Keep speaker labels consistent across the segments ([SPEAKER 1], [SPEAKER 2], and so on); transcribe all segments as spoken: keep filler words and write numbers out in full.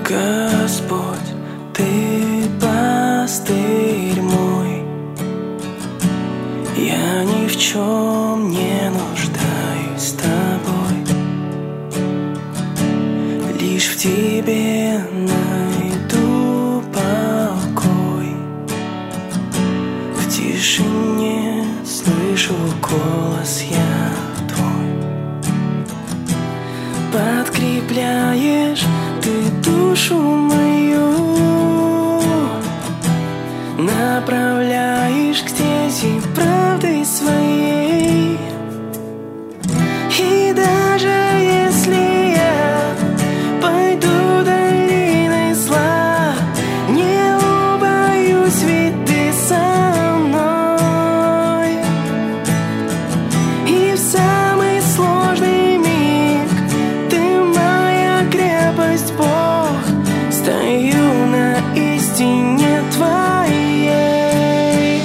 [SPEAKER 1] Господь, Ты пастырь мой, я ни в чем не нуждаюсь с Тобой, лишь в Тебе найду покой. В тишине слышу голос я Твой. Подкрепляешь Ты душу мою, направляешь к стези правды своей. И даже если я пойду долиной зла, не убоюсь, ведь Ты со мной. И в самый сложный миг Ты моя крепость, Бог. Стою на истине Твоей.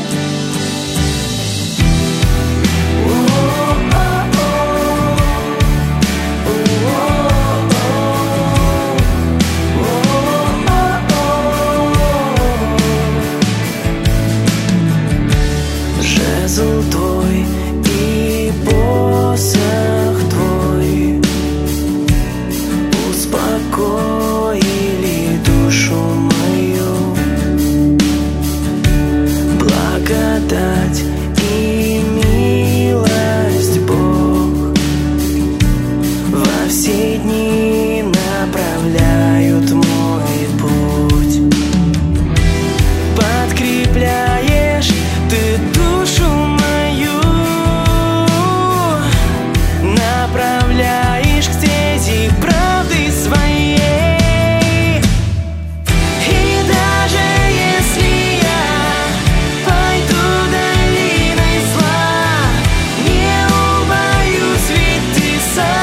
[SPEAKER 1] Жезл Твой и посох Твой успокоили душу мою. Благодать и милость, Бог, во все дни направляют мой путь. Подкрепляешь Ты душу мою, направляешь к стези правды своей. И даже если я пойду долиной зла, не убоюсь, ведь Ты со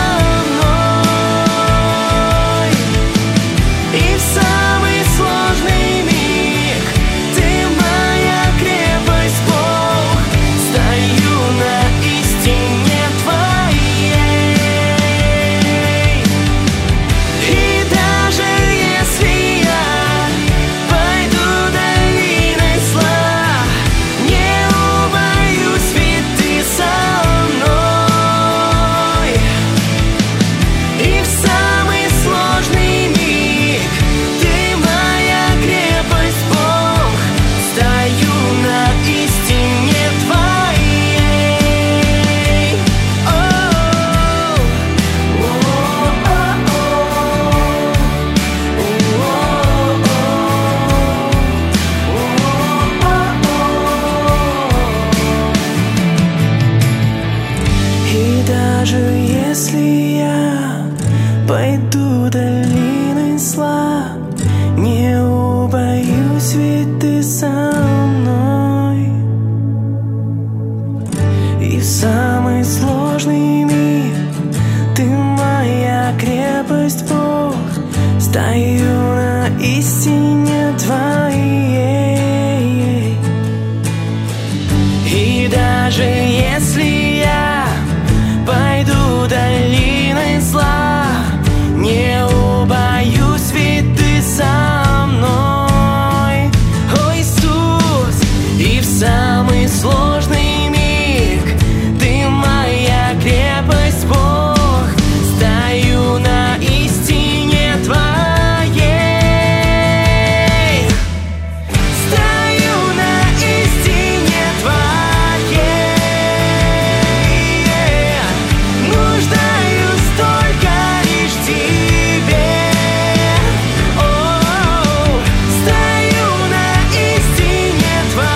[SPEAKER 1] мной. И в самый сложный миг Ты моя крепость, Бог. Стою на истине Твоей. И даже если я пойду долиной зла, не убоюсь, ведь Ты со мной. И в самый сложный миг Ты моя крепость, Бог. Стою на истине Твоей. И даже если я пойду долиной зла, не убоюсь, ведь Ты со мной. И в самый сложный миг Ты моя крепость, Бог. Стою на истине Твоей. И даже если я пойду долиной зла, не убоюсь, ведь Ты со мной. О, Иисус! И в самый сложный миг Ты моя крепость, Бог. Стою на истине Твоей. Стою на истине Твоей. Нуждаюсь только лишь в Тебе. О, стою на истине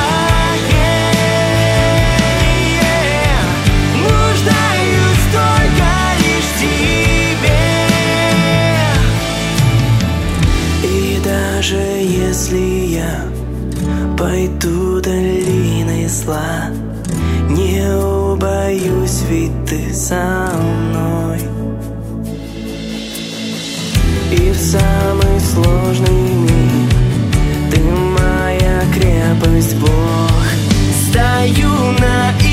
[SPEAKER 1] Твоей. Нуждаюсь только лишь в Тебе. И даже если я пойду долиной зла, не убоюсь, ведь Ты со мной. И в самый сложный миг Ты моя крепость, Бог. Стою на